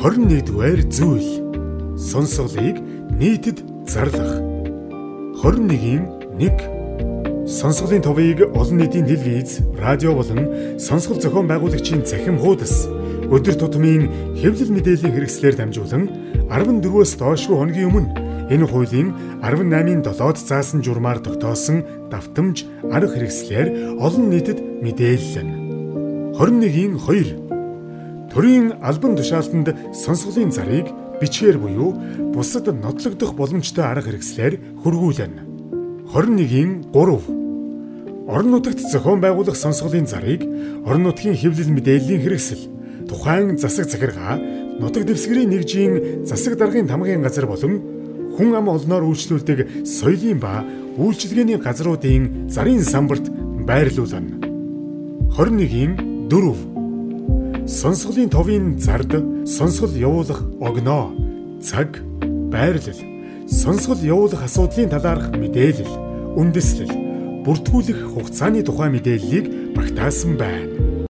21-р зүйл. Сонсголыг нийтэд зарлах. 21-1. Сонсголын товыг олон нийтийн телевиз, радио болон сонсгол зохион байгуулагчийн цахим хуудас өдөр тутмын хэвлэл мэдээллийн хэрэгслээр дамжуулан 14-өөс доош хоногийн өмнө энэ хуулийн 18-7-д заасан журмаар тогтоосон давтамж арга хэрэгслээр олон нийтэд мэдээлэлнэ. 21-2. Төрийн албан тушаалтанд сонсголын зарыг бичгээр буюу бусад нотлогдох боломжтой арга хэрэгслээр хөрвүүлнэ. 21-3. Орон нутагт зохион байгуулах сонсголын зарыг орон нутгийн хэвлэл мэдээллийн хэрэгсэл, тухайн засаг захиргаа, нутаг дэвсгэрийн нэгжийн засаг даргын тамгын газар болон хүн ам олноор үйлчлүүлдэг соёлын ба үйлчилгээний газруудын зарын самбарт байрлуулна. 21-4. Сонсголын товын зард сонсгол явуулах огноо, цаг, байрлал, сонсгол явуулах асуудлын талаарх мэдээлэл, үндэслэл, бүртгүүлэх хугацааны тухай мэдээллийг багтаасан байна.